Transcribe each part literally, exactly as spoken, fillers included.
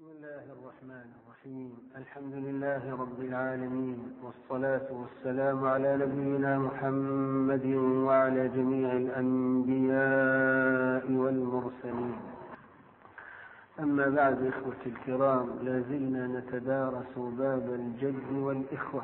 بسم الله الرحمن الرحيم. الحمد لله رب العالمين، والصلاة والسلام على نبينا محمد وعلى جميع الأنبياء والمرسلين. أما بعد، إخوتي الكرام، لازلنا نتدارس باب الجد والإخوة،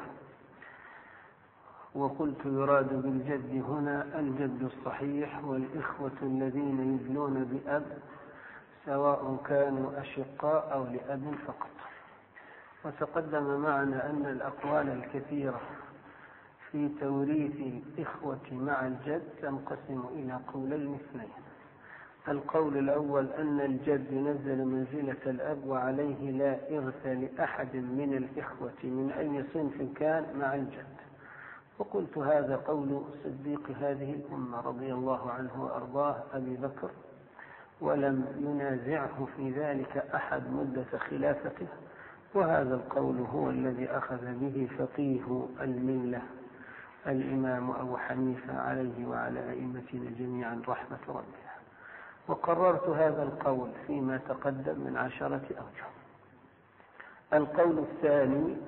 وقلت يراد بالجد هنا الجد الصحيح والإخوة الذين يدلون بأب، سواء كانوا أشقاء أو لأب فقط. وتقدم معنا أن الأقوال الكثيرة في توريث الإخوة مع الجد تنقسم إلى قولين اثنين. القول الأول أن الجد نزل منزلة الأب وعليه لا إرث لأحد من الإخوة من أي صنف كان مع الجد، وقلت هذا قول صديق هذه الأمة رضي الله عنه وأرضاه أبي بكر، ولم ينازعه في ذلك أحد مدة خلافته، وهذا القول هو الذي أخذ به فقيه الملة الإمام أبو حنيفة عليه وعلى أئمتنا جميعا رحمة ربنا. وقررت هذا القول فيما تقدم من عشرة أوجه. القول الثاني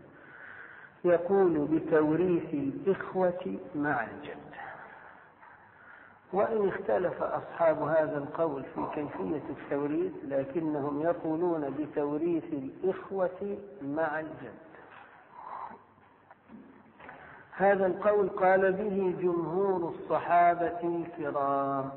يقول بتوريث الإخوة مع الجد، وإن اختلف أصحاب هذا القول في كيفية التوريث، لكنهم يقولون بتوريث الإخوة مع الجد. هذا القول قال به جمهور الصحابة الكرام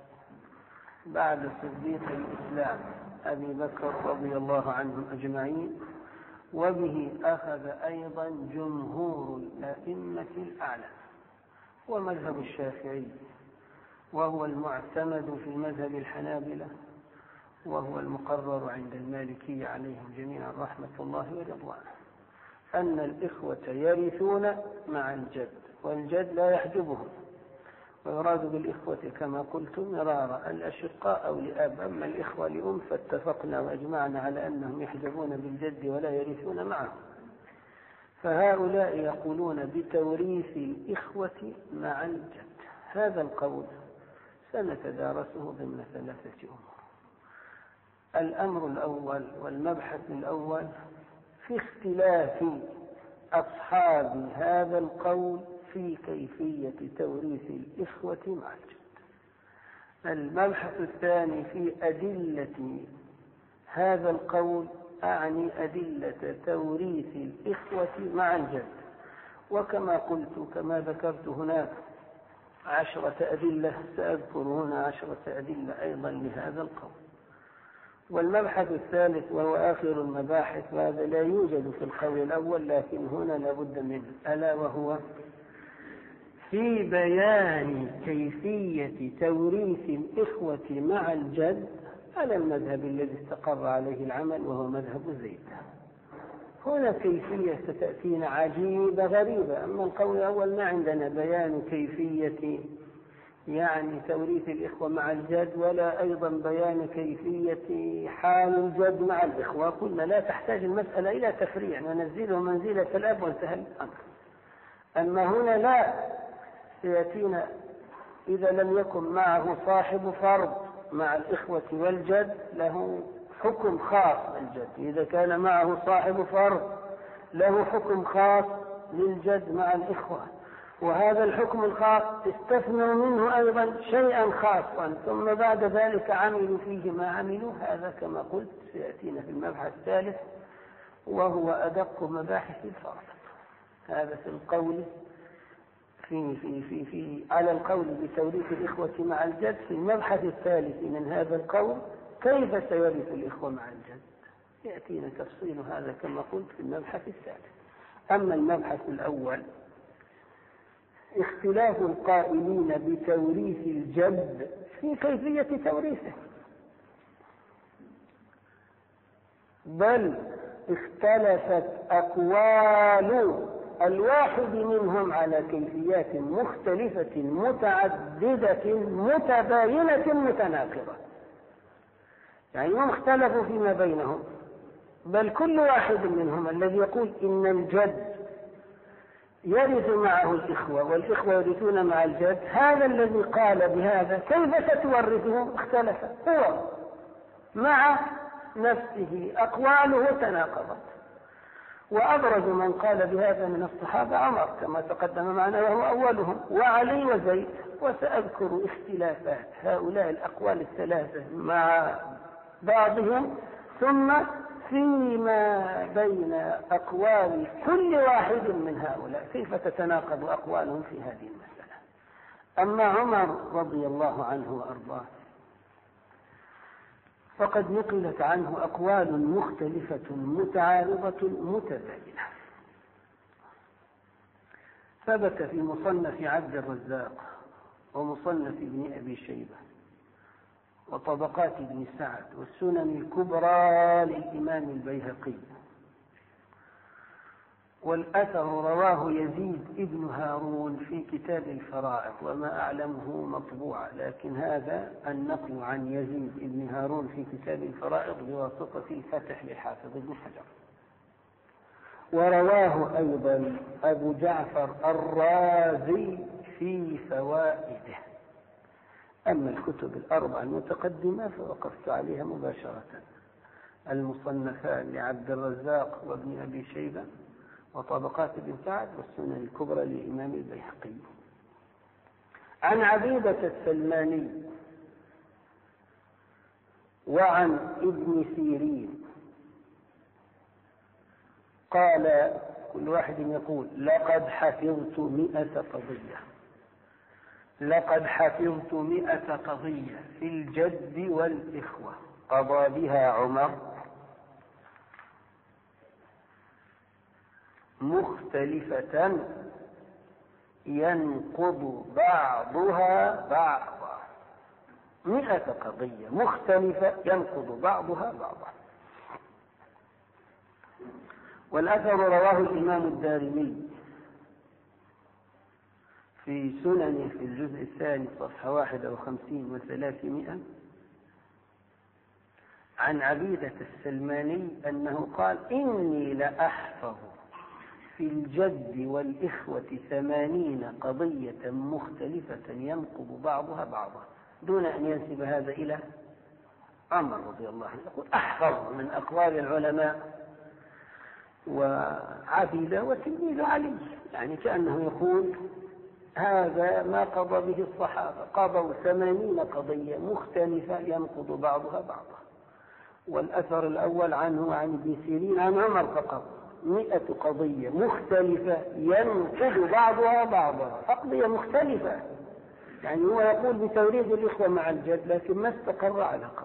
بعد صديق الإسلام أبي بكر رضي الله عنهم أجمعين، وبه أخذ أيضا جمهور الأئمة الأعلى، ومذهب الشافعي، وهو المعتمد في مذهب الحنابلة، وهو المقرر عند المالكية عليهم جميعا رحمة الله ورضوانه، أن الإخوة يرثون مع الجد، والجد لا يحجبهم. ويراد بالإخوة كما قلت مرارا الأشقاء أو لأب، أما الإخوة لأم فاتفقنا وأجمعنا على أنهم يحجبون بالجد ولا يرثون معه. فهؤلاء يقولون بتوريث الإخوة مع الجد. هذا القول سنتدارسه ضمن ثلاثة أمور. الأمر الأول والمبحث الأول في اختلاف أصحاب هذا القول في كيفية توريث الإخوة مع الجد. المبحث الثاني في أدلة هذا القول، أعني أدلة توريث الإخوة مع الجد. وكما قلت كما ذكرت هناك عشرة أدلة، سأذكر هنا عشرة أدلة أيضا لهذا القول. والمبحث الثالث وهو آخر المباحث، وهذا لا يوجد في القول الأول لكن هنا لابد منه، ألا وهو في بيان كيفية توريث الإخوة مع الجد على المذهب الذي استقر عليه العمل، وهو مذهب زيد. هنا كيفية ستأتينا عجيبة غريبة. أما القول الأول ما عندنا بيان كيفية يعني توريث الإخوة مع الجد، ولا أيضا بيان كيفية حال الجد مع الإخوة. قلنا لا تحتاج المسألة إلى تفريع، وننزله منزلة الأب وانتهى الأمر. أما هنا لا، سيأتينا إذا لم يكن معه صاحب فرض مع الإخوة والجد له حكم خاص للجد، إذا كان معه صاحب فرض له حكم خاص للجد مع الإخوة، وهذا الحكم الخاص استثنوا منه أيضا شيئا خاصا، ثم بعد ذلك عملوا فيه ما عملوا. هذا كما قلت سيأتينا في المبحث الثالث، وهو أدق مباحث الفرض. هذا في القول في في في في على القول بتوريث الإخوة مع الجد. في المبحث الثالث من هذا القول كيف سيرث الإخوة مع الجد، يأتينا تفصيل هذا كما قلت في المبحث الثالث. أما المبحث الأول اختلاف القائلين بتوريث الجد في كيفية توريثه، بل اختلفت أقوال الواحد منهم على كيفيات مختلفة متعددة متباينة متناقضة، يعني هم اختلفوا فيما بينهم. بل كل واحد منهم الذي يقول إن الجد يرث معه الإخوة والإخوة يرثون مع الجد، هذا الذي قال بهذا كيف ستورثه اختلف هو مع نفسه أقواله تناقضت. وأبرز من قال بهذا من الصحابة عمر كما تقدم معنا وهو أولهم، وعلي وزيد. وسأذكر اختلافات هؤلاء الأقوال الثلاثة مع بعضهم، ثم فيما بين أقوال كل واحد من هؤلاء كيف تتناقض أقوالهم في هذه المسألة. أما عمر رضي الله عنه وأرضاه فقد نقلت عنه أقوال مختلفة متعارضة متباينة. ثبت في مصنف عبد الرزاق ومصنف ابن أبي شيبة وطبقات ابن سعد والسنن الكبرى للإمام البيهقي، والأثر رواه يزيد ابن هارون في كتاب الفرائض وما أعلمه مطبوع، لكن هذا النقل عن يزيد ابن هارون في كتاب الفرائض بواسطة الفتح للحافظ ابن حجر. ورواه أيضا أبو جعفر الرازي في فوائده. أما الكتب الأربعة المتقدمة فوقفت عليها مباشرة: المصنفان لعبد الرزاق وابن أبي شيبة وطبقات ابن سعد والسنن الكبرى للإمام البيهقي. عن عبيدة السلماني وعن ابن سيرين قال كل واحد يقول: لقد حفظت مئة قضية لقد حفظت مئة قضية في الجد والإخوة قضى بها عمر مختلفة ينقض بعضها بعضا. مئة قضية مختلفة ينقض بعضها بعضا. والأثر رواه الإمام الدارمي في سننه في الجزء الثاني صفحة واحد وخمسين وثلاثمائة عن عبيدة السلماني أنه قال: إني لأحفظ في الجد والإخوة ثمانين قضية مختلفة ينقض بعضها بعضا، دون أن ينسب هذا إلى عمر رضي الله عنه. يقول: أحفظ من أقوال العلماء وعبيدة وتلميذ علي، يعني كأنه يقول هذا ما قضى به الصحابة، قضوا ثمانين قضية مختلفة ينقض بعضها بعضا. والأثر الأول عنه عن ابن سيرين عن عمر فقط: مئة قضية مختلفة ينقض بعضها بعضا. قضية مختلفة، يعني هو يقول بتوريد الإخوة مع الجد لكن ما استقر على قول.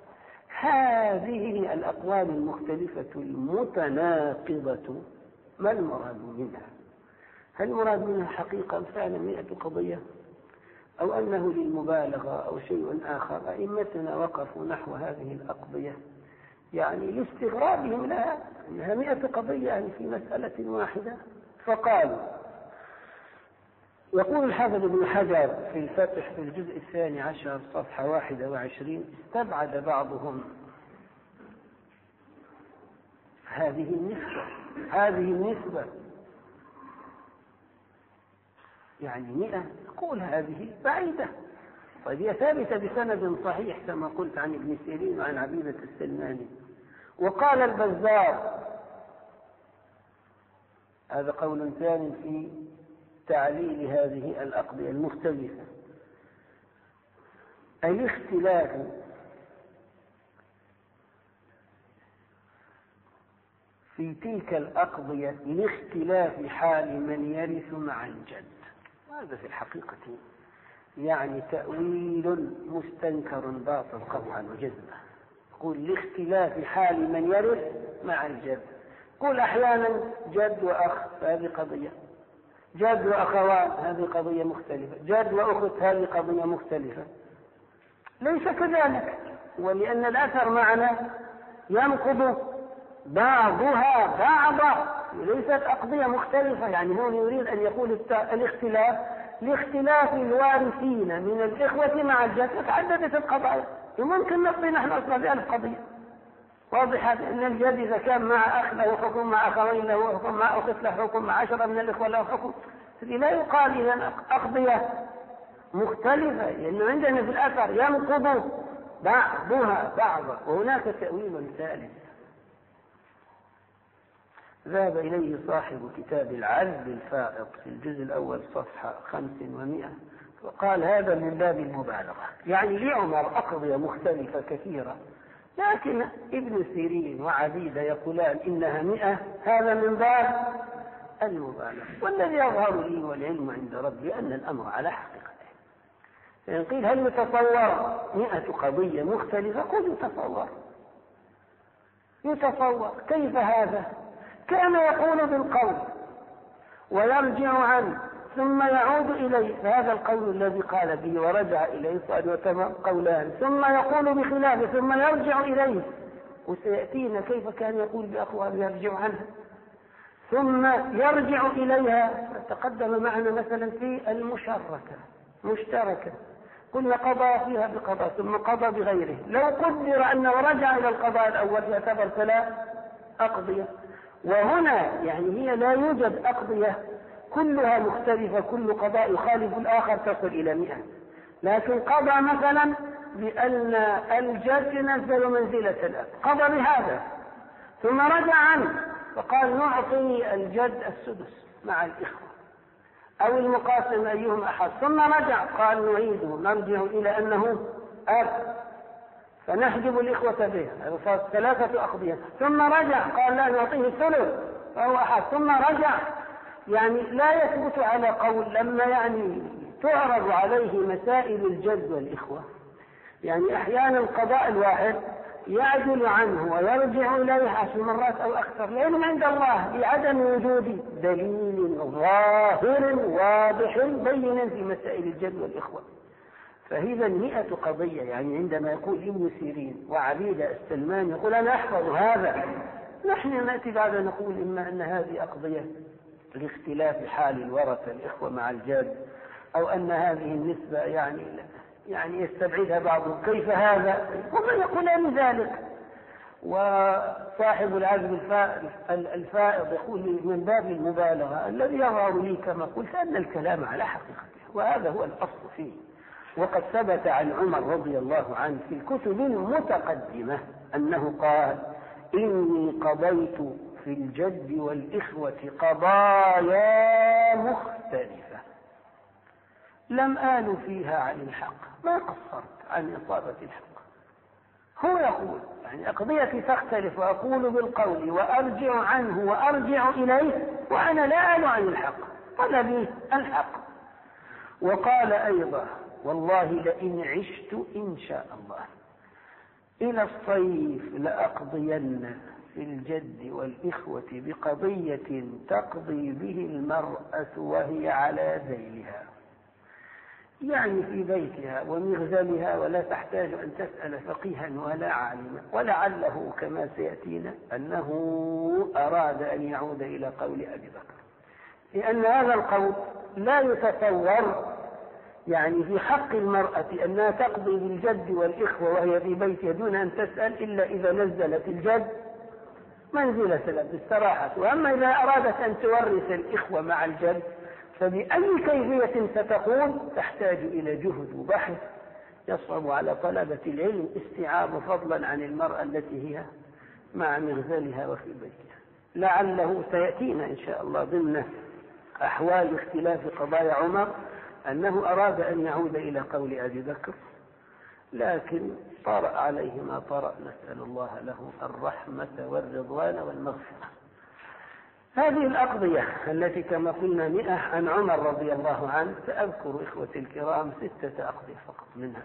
هذه الأقوال المختلفة المتناقضة ما المراد منها؟ هل المراد منها حقيقة فعلا مئة قضية، أو أنه للمبالغة أو شيء آخر؟ أئمتنا وقفوا نحو هذه الأقضية يعني لاستغرابهم لها، أنها مئة قضية يعني في مسألة واحدة. فقالوا: يقول الحافظ ابن حجر في الفتح في الجزء الثاني عشر صفحة واحدة وعشرين: استبعد بعضهم هذه النسبة هذه النسبة يعني مئة، يقول هذه بعيدة. طيب هي ثابتة بسند صحيح كما قلت عن ابن سيرين وعن عبيدة السلماني. وقال البزار، هذا قول ثاني في تعليل هذه الأقضية المختلفة: الاختلاف في تلك الأقضية لاختلاف حال من يرث مع الجد. هذا في الحقيقة يعني تأويل مستنكر باطل قطعا وجزما. يقول لاختلاف حال من يرث مع الجد. قل أحيانا جد وأخ، هذه قضية. جد وأخوان، هذه قضية مختلفة. جد وأخت، هذه قضية مختلفة. ليس كذلك، ولأن الأثر معنا ينقض بعضها بعضا، ليست أقضية مختلفة. يعني هو يريد أن يقول الاختلاف لاختلاف الوارثين من الإخوة مع الجد، وتعددت القضايا. يمكن نقضي نحن أصلا بألف قضية. واضح أن الجد إذا كان مع أخ له حكم، مع أخوين له حكم، مع أخت له حكم، مع عشرة من الإخوة له حكم. لا يقال إذا أقضية مختلفة، لأنه عندنا في الأثر ينقض بعضها بعضا. وهناك تأويل ثالث ذهب إليه صاحب كتاب العذب الفائض في الجزء الأول صفحة خمس ومئة، وقال هذا من باب المبالغة، يعني لعمر أقضية مختلفة كثيرة، لكن ابن سيرين وعبيدة يقولان إنها مئة، هذا من باب المبالغة. والذي يظهر لي والعلم عند ربي أن الأمر على حقيقته. فإن قيل هل يتصور مئة قضية مختلفة؟ قل يتصور يتصور كيف هذا؟ كان يقول بالقول ويرجع عنه ثم يعود إليه، فهذا القول الذي قال به ورجع إليه صار وتمام قولان، ثم يقول بخلافه ثم يرجع إليه، وسيأتينا كيف كان يقول بأقوال يرجع عنها ثم يرجع إليها. تقدم معنا مثلا في المشاركة مشتركة، قلنا قضى فيها بقضاء ثم قضى بغيره، لو قدر أنه رجع إلى القضاء الأول يعتبر ثلاث أقضية. وهنا يعني هي لا يوجد أقضية كلها مختلفة كل قضاء يخالف الآخر تصل إلى مئة، لكن قضى مثلا بأن الجد ينزل منزلة الأب، قضى بهذا ثم رجع عنه فقال نعطي الجد السدس مع الإخوة أو المقاسم أيهم أحد، ثم رجع قال نعيده نرجع إلى أنه أب فنحجب الإخوة به، هذا صار ثلاثة أقضية، ثم رجع قال لا نعطيه الثلث فهو أحد، ثم رجع. يعني لا يثبت على قول لما يعني تعرض عليه مسائل الجد والإخوة، يعني أحيانا القضاء الواحد يعدل عنه ويرجع إليه عشر مرات أو أكثر، لأنه عند الله بعدم وجود دليل ظاهر واضح بين في مسائل الجد والإخوة. فإذا مئة قضية، يعني عندما يقول ابن سيرين وعبيدة السلمان يقول أنا أحفظ هذا، نحن نأتي بعد نقول إما أن هذه أقضية لاختلاف حال الورثة الإخوة مع الجد، أو أن هذه النسبة يعني يعني يستبعدها بعضهم، كيف هذا؟ ومن يقولان ذلك. وصاحب العزم الفائض يقول من باب المبالغة الذي يظهر لي كما قلت أن الكلام على حقيقته، وهذا هو الأصل فيه. وقد ثبت عن عمر رضي الله عنه في الكتب المتقدمة أنه قال إني قضيت في الجد والإخوة قضايا مختلفة لم آل فيها عن الحق، ما قصرت عن إصابة الحق. هو يقول يعني أقضيتي تختلف وأقول بالقول وأرجع عنه وأرجع إليه وأنا لا آل عن الحق، طلبي الحق. وقال أيضا والله لئن عشت إن شاء الله إلى الصيف لأقضين في الجد والإخوة بقضية تقضي به المرأة وهي على ذيلها، يعني في بيتها ومغزلها ولا تحتاج أن تسأل فقيها ولا عالما. ولعله كما سيأتينا أنه أراد أن يعود إلى قول أبي بكر، لأن هذا القول لا يتصور يعني في حق المرأة أنها تقضي بالجد والإخوة وهي في بيتها دون أن تسأل إلا إذا نزلت الجد منزلة الأب بالصراحة. وأما إذا أرادت أن تورث الإخوة مع الجد فبأي كيفية ستقول تحتاج إلى جهد وبحث يصعب على طلبة العلم استيعاب، فضلا عن المرأة التي هي مع مغزلها وفي بيتها. لعله سيأتينا إن شاء الله ضمن أحوال اختلاف قضايا عمر أنه أراد أن يعود إلى قول أبي بكر، لكن طرأ عليه ما طرأ، نسأل الله له الرحمة والرضوان والمغفرة. هذه الأقضية التي كما قلنا مئة عن عمر رضي الله عنه، سأذكر إخوتي الكرام ستة أقضية فقط منها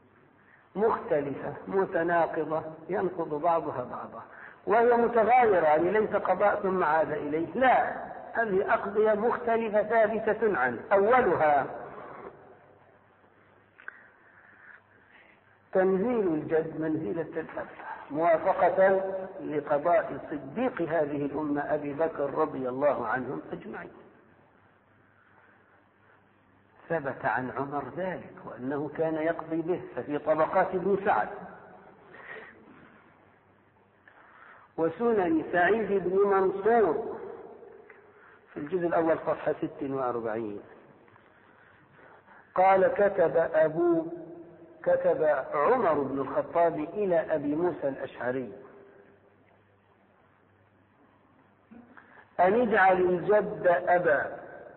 مختلفة متناقضة ينقض بعضها بعضا، وهي متغايرة، يعني ليس قضاء ثم عاد إليه، لا، هذه أقضية مختلفة ثابتة عنه. أولها تنزيل الجد منزلة الأب موافقة لقضاء صديق هذه الأمة أبي بكر رضي الله عنهم أجمعين. ثبت عن عمر ذلك وأنه كان يقضي به، ففي طبقات ابن سعد وسنن سعيد بن منصور في الجزء الأول صفحة ست وأربعين قال كتب أبو كتب عمر بن الخطاب إلى أبي موسى الأشعري أن اجعل الجد أبا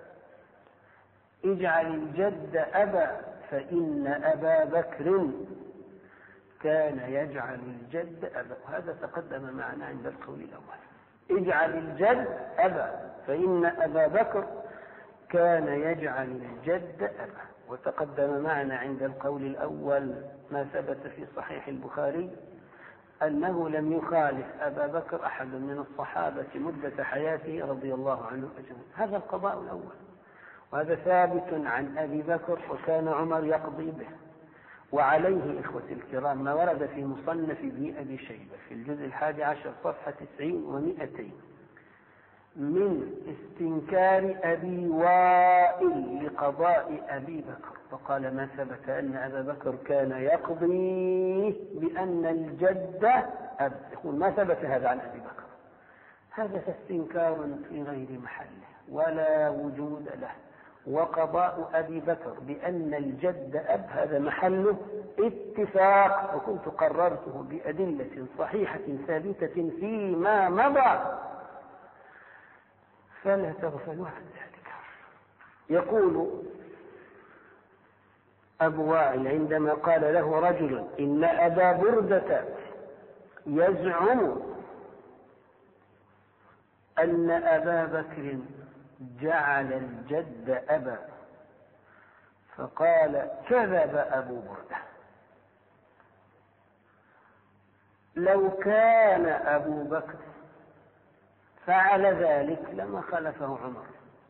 اجعل الجد أبا فإن أبا بكر كان يجعل الجد أبا. وهذا تقدم معنا عند القول الأول. اجعل الجد أبا فإن أبا بكر كان يجعل الجد أبا. وتقدم معنا عند القول الأول ما ثبت في صحيح البخاري أنه لم يخالف أبا بكر أحد من الصحابة مدة حياته رضي الله عنه أجمعين. هذا القضاء الأول، وهذا ثابت عن أبي بكر، وكان عمر يقضي به. وعليه إخوتي الكرام ما ورد في مصنف ابن أبي شيبة في الجزء الحادي عشر صفحة تسعين ومئتين من استنكار أبي وائل لقضاء أبي بكر، وقال ما ثبت أن أبا بكر كان يقضي بأن الجد أب. يقول ما ثبت هذا عن أبي بكر. هذا استنكار في غير محله ولا وجود له. وقضاء أبي بكر بأن الجد أب هذا محله اتفاق، وكنت قررته بأدلة صحيحة ثابتة فيما مضى، فلا تغفلوا عن ذلك. يقول أبو وائل عندما قال له رجل إن أبا بردة يزعم أن أبا بكر جعل الجد أبا، فقال كذب أبو بردة، لو كان أبو بكر فعل ذلك لما خلفه عمر.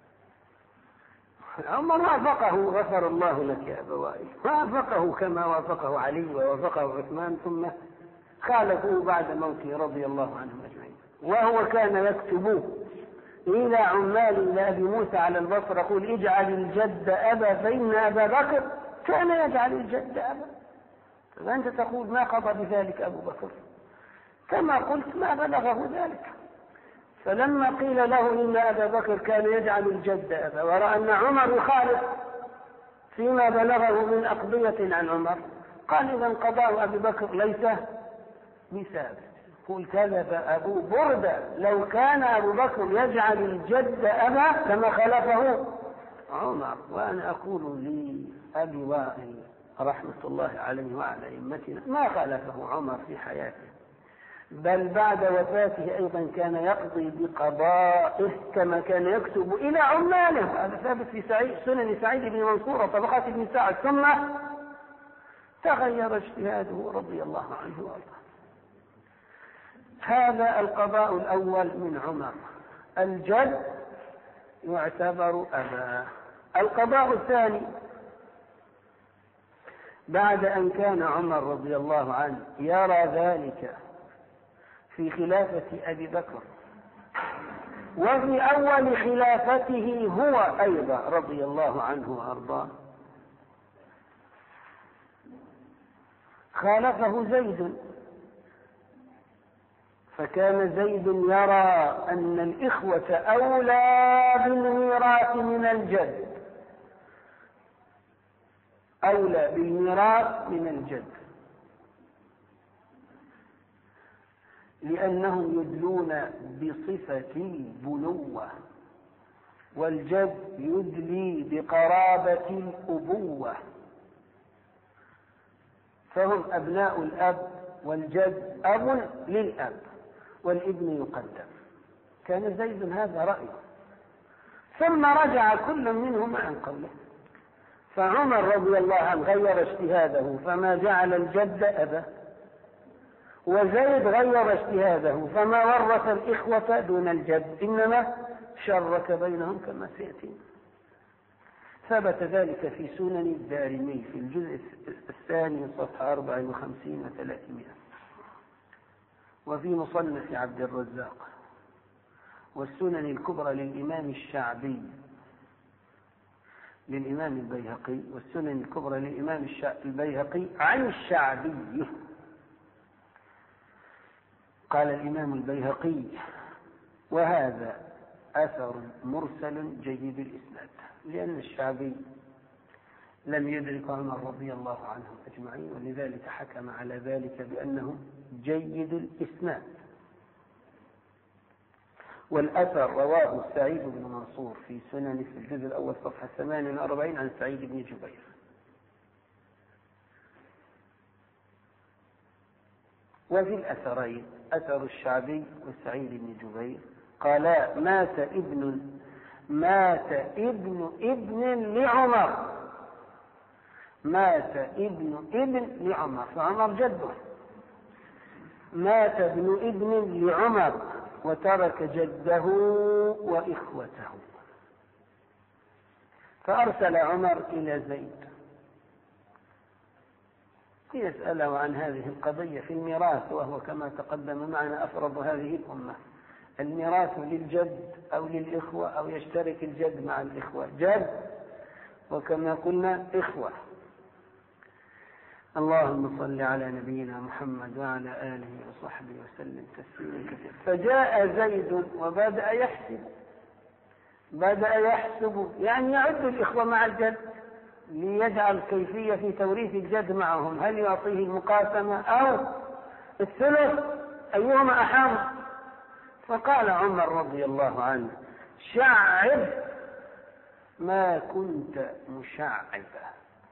عمر وافقه غفر الله لك يا أبا وائل، وافقه كما وافقه علي ووافقه عثمان، ثم خالفوه بعد موته رضي الله عنهم أجمعين. وهو كان يكتب إلى عمال أبي موسى على البصرة يقول اجعل الجد أبا فإن أبا بكر كان يجعل الجد أبا. فأنت تقول ما قضى بذلك أبو بكر، كما قلت ما بلغه ذلك. فلما قيل له إن أبا بكر كان يجعل الجد أبا، ورأى أن عمر يخالف فيما بلغه من أقضية عن عمر، قال إذا قضاء أبي بكر ليس بثابت. قل كذب أبو بردة، لو كان أبو بكر يجعل الجد أبا كما خلفه عمر. وأنا أقول لأبي وائل رحمة الله عليه وعلى أئمتنا ما خلفه عمر في حياته، بل بعد وفاته أيضا كان يقضي بقضائه كما كان يكتب إلى عماله. هذا ثابت في سعيد سنن سعيد بن منصور وطبقات ابن سعد. ثم تغير اجتهاده رضي الله عنه وارضاه. هذا القضاء الأول من عمر. الجد يعتبر أبا. القضاء الثاني بعد أن كان عمر رضي الله عنه يرى ذلك في خلافة أبي بكر وفي أول خلافته هو أيضا رضي الله عنه وأرضاه، خالفه زيد، فكان زيد يرى أن الإخوة أولى بالميراث من الجد، أولى بالميراث من الجد، لأنهم يدلون بصفة البنوة، والجد يدلي بقرابة الأبوة، فهم أبناء الأب، والجد أب للأب والابن يقدم. كان زيد هذا رأيه، ثم رجع كل منهما عن قوله. فعمر رضي الله عنه غير اجتهاده فما جعل الجد أبا، وزيد غير اجتهاده فما ورث الإخوة دون الجد، إنما شرك بينهم كما سيأتي. ثبت ذلك في سنن الدارمي في الجزء الثاني صفحة أربع وخمسين وثلاثمائة، وفي مصنف عبد الرزاق، والسنن الكبرى للإمام الشعبي للإمام البيهقي، والسنن الكبرى للإمام البيهقي عن الشعبي. قال الإمام البيهقي وهذا أثر مرسل جيد الإسناد، لأن الشعبي لم يدرك عمر رضي الله عنهم أجمعين، ولذلك حكم على ذلك بأنه جيد الإسناد. والأثر رواه سعيد بن منصور في سنن في الجزء الأول صفحة ثمانية وأربعين عن سعيد بن جبير. وفي الأثرين أثر الشعبي وسعيد بن جبير قالا مات ابن مات ابن ابن لعمر مات ابن ابن لعمر، فعمر جده. مات ابن ابن لعمر وترك جده وإخوته، فأرسل عمر إلى زيد يسأله عن هذه القضية في الميراث، وهو كما تقدم معنا أفرض هذه الأمة. الميراث للجد أو للإخوة، أو يشترك الجد مع الإخوة، جد وكما قلنا إخوة. اللهم صل على نبينا محمد وعلى آله وصحبه وسلم تسليما كثيرا. فجاء زيد وبدأ يحسب بدأ يحسب يعني يعد الإخوة مع الجد ليجعل كيفية في توريث الجد معهم، هل يعطيه المقاسمة أو الثلث، أيهما أحق؟ فقال عمر رضي الله عنه شعب ما كنت مشعبا،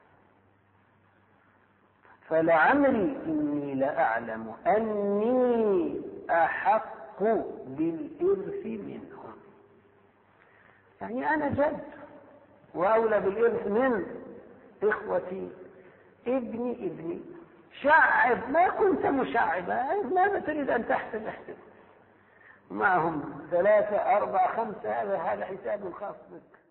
فلعمري إني لأعلم أني أحق بالإرث منهم. يعني أنا جد وأولى بالإرث من إخوتي ابني ابني. شعب ما كنت مشعبا، ماذا تريد أن تحسب؟ احسب معهم ثلاثة أربعة خمسة، هذا هذا حساب خاص بك.